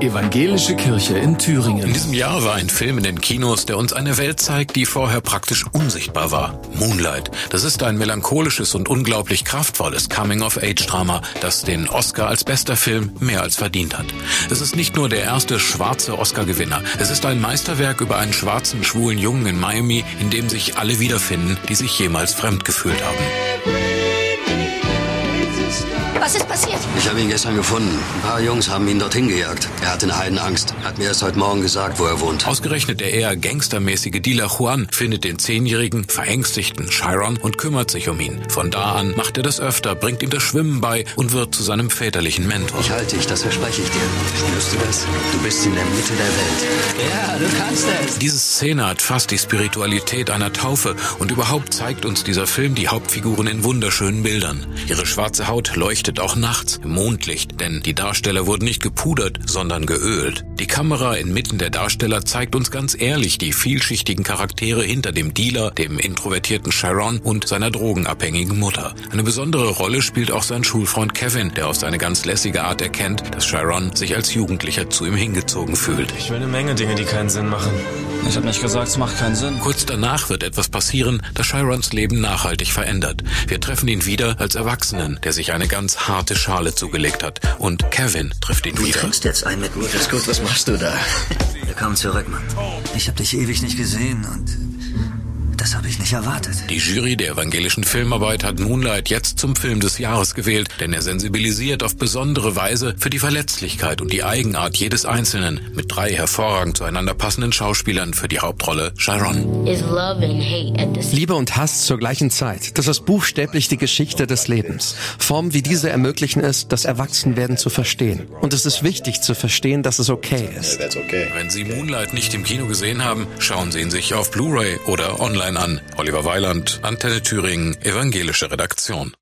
Evangelische Kirche in Thüringen. In diesem Jahr war ein Film in den Kinos, der uns eine Welt zeigt, die vorher praktisch unsichtbar war. Moonlight. Das ist ein melancholisches und unglaublich kraftvolles Coming-of-Age-Drama, das den Oscar als bester Film mehr als verdient hat. Es ist nicht nur der erste schwarze Oscar-Gewinner. Es ist ein Meisterwerk über einen schwarzen, schwulen Jungen in Miami, in dem sich alle wiederfinden, die sich jemals fremd gefühlt haben. Was ist passiert? Ich habe ihn gestern gefunden. Ein paar Jungs haben ihn dorthin gejagt. Er hatte eine Heidenangst. Hat mir erst heute Morgen gesagt, wo er wohnt. Ausgerechnet der eher gangstermäßige Dealer Juan findet den 10-jährigen, verängstigten Chiron und kümmert sich um ihn. Von da an macht er das öfter, bringt ihm das Schwimmen bei und wird zu seinem väterlichen Mentor. Ich halte dich, das verspreche ich dir. Spürst du das? Du bist in der Mitte der Welt. Ja, du kannst es. Diese Szene hat fast die Spiritualität einer Taufe und überhaupt zeigt uns dieser Film die Hauptfiguren in wunderschönen Bildern. Ihre schwarze Haut leuchtet auch nachts im Mondlicht, denn die Darsteller wurden nicht gepudert, sondern geölt. Die Kamera inmitten der Darsteller zeigt uns ganz ehrlich die vielschichtigen Charaktere hinter dem Dealer, dem introvertierten Chiron und seiner drogenabhängigen Mutter. Eine besondere Rolle spielt auch sein Schulfreund Kevin, der auf seine ganz lässige Art erkennt, dass Chiron sich als Jugendlicher zu ihm hingezogen fühlt. Ich will eine Menge Dinge, die keinen Sinn machen. Ich habe nicht gesagt, es macht keinen Sinn. Kurz danach wird etwas passieren, das Chirons Leben nachhaltig verändert. Wir treffen ihn wieder als Erwachsenen, der sich eine ganz harte Schale zugelegt hat. Und Kevin trifft ihn wieder. Du trinkst jetzt ein mit mir. Das ist gut, was machst du da? Willkommen zurück, Mann. Ich habe dich ewig nicht gesehen und das habe ich nicht erwartet. Die Jury der evangelischen Filmarbeit hat Moonlight jetzt zum Film des Jahres gewählt, denn er sensibilisiert auf besondere Weise für die Verletzlichkeit und die Eigenart jedes Einzelnen mit 3 hervorragend zueinander passenden Schauspielern für die Hauptrolle Chiron. Liebe und Hass zur gleichen Zeit. Das ist buchstäblich die Geschichte des Lebens. Formen wie diese ermöglichen es, das Erwachsenwerden zu verstehen. Und es ist wichtig zu verstehen, dass es okay ist. Wenn Sie Moonlight nicht im Kino gesehen haben, schauen Sie ihn sich auf Blu-ray oder online an. Oliver Weiland, Antenne Thüringen, evangelische Redaktion.